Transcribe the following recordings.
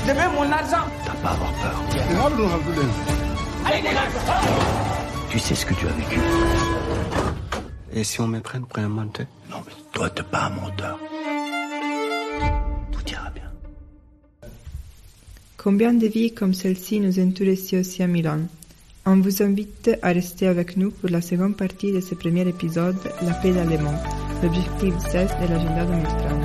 Je veux mon argent. T'as pas à avoir peur. Allez, dégage. Tu sais ce que tu as vécu. Et si on me prenne pour un menteur? Non, mais toi, t'es pas un menteur. Tout ira bien. Combien de vies comme celle-ci nous entourent aussi à Milan? On vous invite à rester avec nous pour la seconde partie de ce premier épisode, La paix d'Allemand, l'objectif 16 de l'agenda 2030.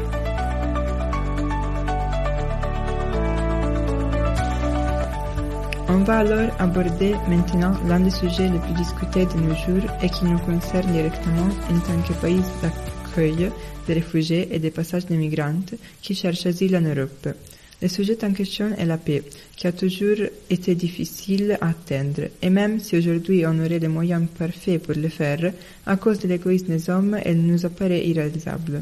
On va alors aborder maintenant l'un des sujets les plus discutés de nos jours et qui nous concerne directement en tant que pays d'accueil des réfugiés et des passages des migrants qui cherchent asile en Europe. Le sujet en question est la paix, qui a toujours été difficile à atteindre, et même si aujourd'hui on aurait les moyens parfaits pour le faire, à cause de l'égoïsme des hommes, elle nous apparaît irréalisable.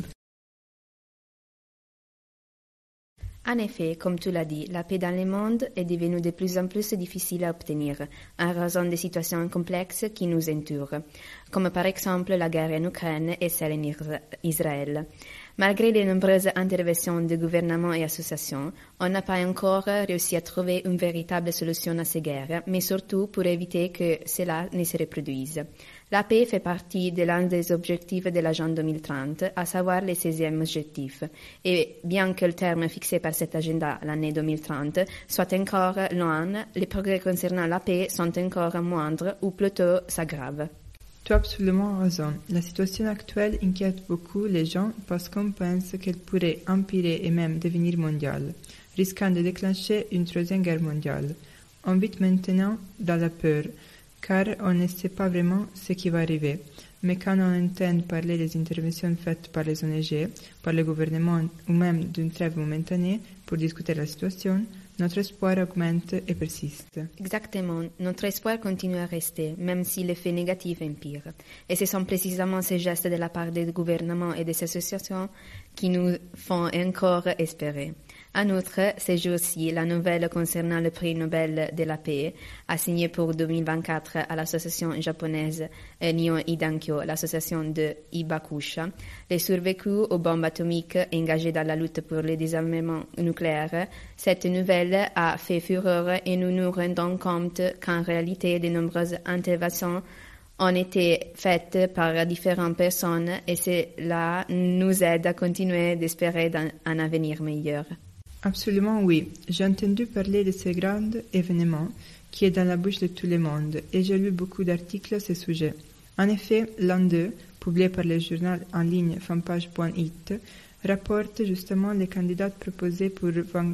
En effet, comme tu l'as dit, la paix dans le monde est devenue de plus en plus difficile à obtenir, en raison des situations complexes qui nous entourent, comme par exemple la guerre en Ukraine et celle en Israël. Malgré les nombreuses interventions de gouvernements et associations, on n'a pas encore réussi à trouver une véritable solution à ces guerres, mais surtout pour éviter que cela ne se reproduise. La paix fait partie de l'un des objectifs de l'agenda 2030, à savoir le 16e objectif. Et bien que le terme fixé par cet agenda, l'année 2030, soit encore loin, les progrès concernant la paix sont encore moindres ou plutôt s'aggravent. Tu as absolument raison. La situation actuelle inquiète beaucoup les gens parce qu'on pense qu'elle pourrait empirer et même devenir mondiale, risquant de déclencher une troisième guerre mondiale. On vit maintenant dans la peur, car on ne sait pas vraiment ce qui va arriver. Mais quand on entend parler des interventions faites par les ONG, par le gouvernement ou même d'une trêve momentanée pour discuter la situation, notre espoir augmente et persiste. Exactement. Notre espoir continue à rester, même si l'effet négatif empire. Et ce sont précisément ces gestes de la part des gouvernements et des associations qui nous font encore espérer. En outre, ces jours-ci, la nouvelle concernant le prix Nobel de la paix, assigné pour 2024 à l'association japonaise Nihon Hidankyo, l'association de Hibakusha, les survécus aux bombes atomiques engagés dans la lutte pour le désarmement nucléaire, cette nouvelle a fait fureur et nous nous rendons compte qu'en réalité, de nombreuses interventions ont été faites par différentes personnes et cela nous aide à continuer d'espérer un avenir meilleur. Absolument oui. J'ai entendu parler de ce grand événement qui est dans la bouche de tout le monde et j'ai lu beaucoup d'articles à ce sujet. En effet, l'un d'eux, publié par le journal en ligne fanpage.it, rapporte justement les candidats proposés pour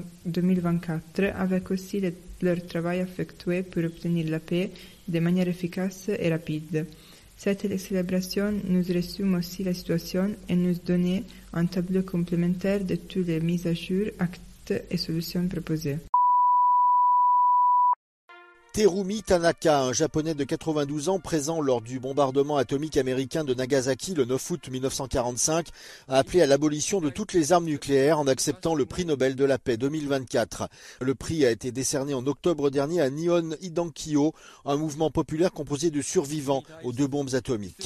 2024 avec aussi leur travail effectué pour obtenir la paix de manière efficace et rapide. Cette célébration nous résume aussi la situation et nous donne un tableau complémentaire de toutes les mises à jour, actes et solutions proposées. Terumi Tanaka, un japonais de 92 ans présent lors du bombardement atomique américain de Nagasaki le 9 août 1945, a appelé à l'abolition de toutes les armes nucléaires en acceptant le prix Nobel de la paix 2024. Le prix a été décerné en octobre dernier à Nihon Hidankyo, un mouvement populaire composé de survivants aux 2 bombes atomiques.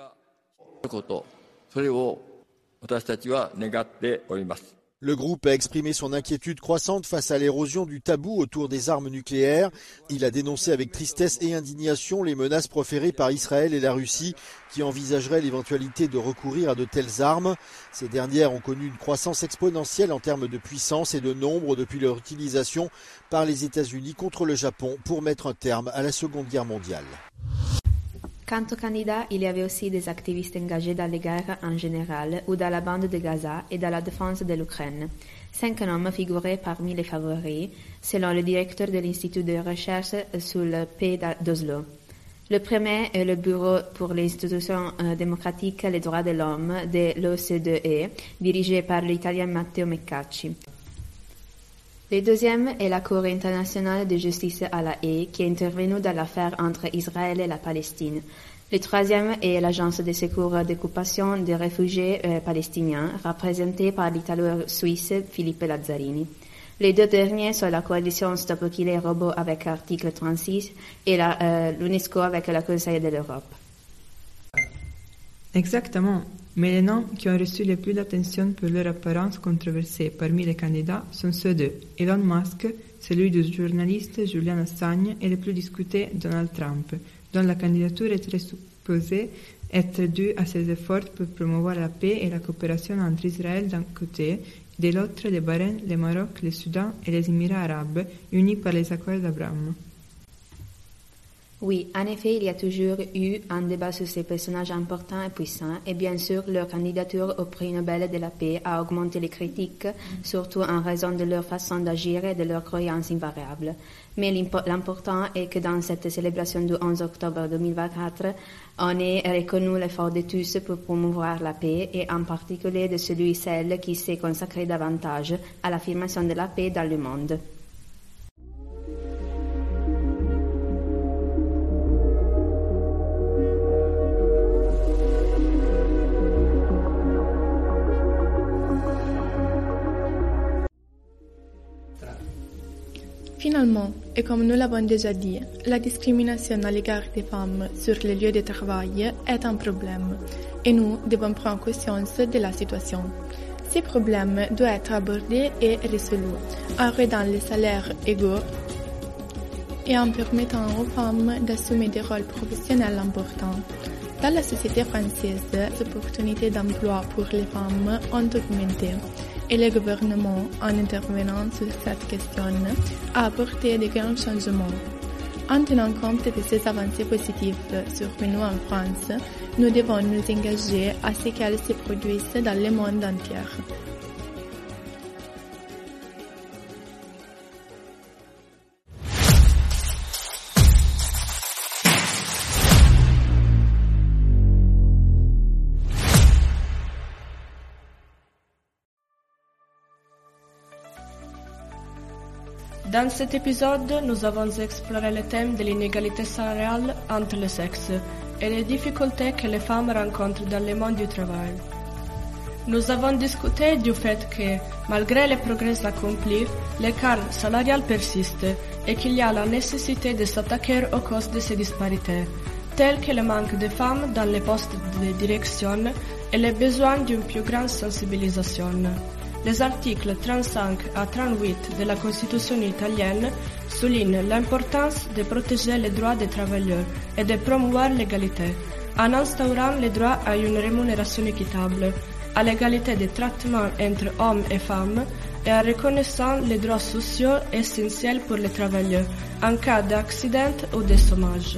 Le groupe a exprimé son inquiétude croissante face à l'érosion du tabou autour des armes nucléaires. Il a dénoncé avec tristesse et indignation les menaces proférées par Israël et la Russie qui envisageraient l'éventualité de recourir à de telles armes. Ces dernières ont connu une croissance exponentielle en termes de puissance et de nombre depuis leur utilisation par les États-Unis contre le Japon pour mettre un terme à la Seconde Guerre mondiale. Quant aux candidats, il y avait aussi des activistes engagés dans les guerres en général ou dans la bande de Gaza et dans la défense de l'Ukraine. 5 noms figuraient parmi les favoris, selon le directeur de l'Institut de recherche sur la paix d'Oslo. Le premier est le Bureau pour les institutions démocratiques et les droits de l'homme de l'OCDE, dirigé par l'Italien Matteo Meccacci. Le deuxième est la Cour internationale de justice à La Haye, qui est intervenue dans l'affaire entre Israël et la Palestine. Le troisième est l'Agence de secours d'occupation des réfugiés palestiniens, représentée par l'Italo-Suisse Philippe Lazzarini. Les 2 derniers sont la coalition Stop Killer Robot avec l'article 36 et l'UNESCO avec le Conseil de l'Europe. Exactement. Mais les noms qui ont reçu le plus d'attention pour leur apparence controversée parmi les candidats sont ceux de Elon Musk, celui du journaliste Julian Assange et le plus discuté Donald Trump, dont la candidature est très supposée être due à ses efforts pour promouvoir la paix et la coopération entre Israël d'un côté, de l'autre le Bahreïn, le Maroc, le Soudan et les Émirats arabes, unis par les accords d'Abraham. Oui, en effet, il y a toujours eu un débat sur ces personnages importants et puissants, et bien sûr, leur candidature au prix Nobel de la paix a augmenté les critiques, surtout en raison de leur façon d'agir et de leurs croyances invariables. Mais l'important est que dans cette célébration du 11 octobre 2024, on ait reconnu l'effort de tous pour promouvoir la paix, et en particulier de celui et celle qui s'est consacré davantage à l'affirmation de la paix dans le monde. Finalement, et comme nous l'avons déjà dit, la discrimination à l'égard des femmes sur les lieux de travail est un problème, et nous devons prendre conscience de la situation. Ces problèmes doivent être abordés et résolus, en rendant les salaires égaux et en permettant aux femmes d'assumer des rôles professionnels importants. Dans la société française, les opportunités d'emploi pour les femmes ont augmenté. Et le gouvernement, en intervenant sur cette question, a apporté de grands changements. En tenant compte de ces avancées positives survenues en France, nous devons nous engager à ce qu'elles se produisent dans le monde entier. Dans cet épisode, nous avons exploré le thème de l'inégalité salariale entre les sexes et les difficultés que les femmes rencontrent dans le monde du travail. Nous avons discuté du fait que, malgré les progrès accomplis, l'écart salarial persiste et qu'il y a la nécessité de s'attaquer aux causes de ces disparités, telles que le manque de femmes dans les postes de direction et le besoin d'une plus grande sensibilisation. Les articles 35 à 38 de la Constitution italienne soulignent l'importance de protéger les droits des travailleurs et de promouvoir l'égalité, en instaurant le droit à une rémunération équitable, à l'égalité de traitement entre hommes et femmes et en reconnaissant les droits sociaux essentiels pour les travailleurs en cas d'accident ou de chômage.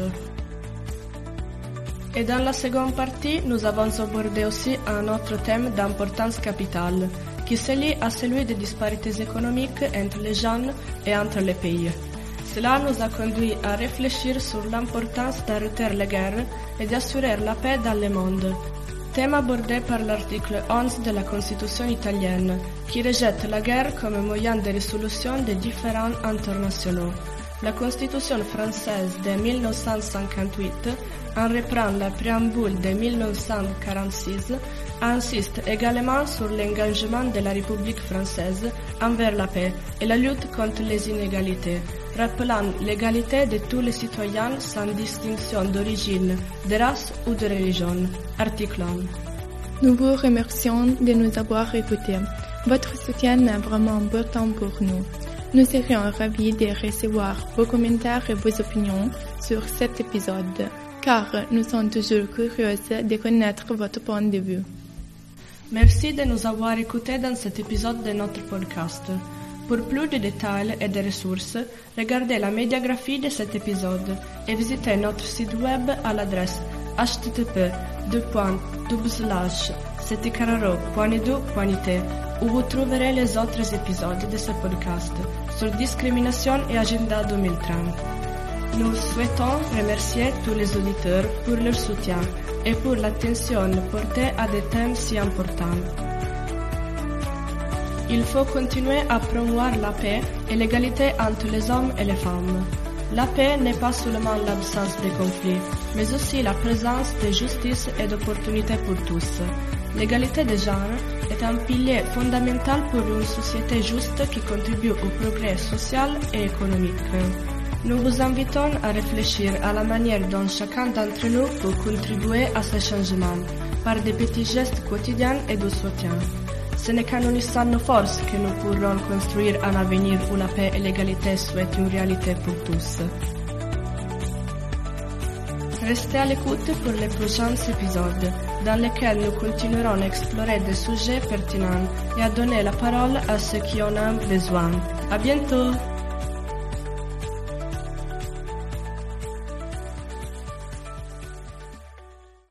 Et dans la seconde partie, nous avons abordé aussi un autre thème d'importance capitale, qui se lie à celui des disparités économiques entre les jeunes et entre les pays. Cela nous a conduit à réfléchir sur l'importance d'arrêter les guerres et d'assurer la paix dans le monde. Thème abordé par l'article 11 de la Constitution italienne, qui rejette la guerre comme moyen de résolution des différends internationaux. La Constitution française de 1958 en reprend la préambule de 1946, insiste également sur l'engagement de la République française envers la paix et la lutte contre les inégalités, rappelant l'égalité de tous les citoyens sans distinction d'origine, de race ou de religion. Article 1. Nous vous remercions de nous avoir écoutés. Votre soutien est vraiment important pour nous. Nous serions ravis de recevoir vos commentaires et vos opinions sur cet épisode, car nous sommes toujours curieux de connaître votre point de vue. Merci de nous avoir écoutés dans cet épisode de notre podcast. Pour plus de détails et de ressources, regardez la médiagraphie de cet épisode et visitez notre site web à l'adresse http://seticararo.edu.it où vous trouverez les autres épisodes de ce podcast sur discrimination et agenda 2030. Nous souhaitons remercier tous les auditeurs pour leur soutien et pour l'attention portée à des thèmes si importants. Il faut continuer à promouvoir la paix et l'égalité entre les hommes et les femmes. La paix n'est pas seulement l'absence de conflits, mais aussi la présence de justice et d'opportunités pour tous. L'égalité des genres est un pilier fondamental pour une société juste qui contribue au progrès social et économique. Nous vous invitons à réfléchir à la manière dont chacun d'entre nous peut contribuer à ce changement, par des petits gestes quotidiens et de soutien. Ce n'est qu'en unissant nos forces que nous pourrons construire un avenir où la paix et l'égalité soient une réalité pour tous. Restez à l'écoute pour les prochains épisodes, dans lesquels nous continuerons à explorer des sujets pertinents et à donner la parole à ceux qui en ont besoin. À bientôt!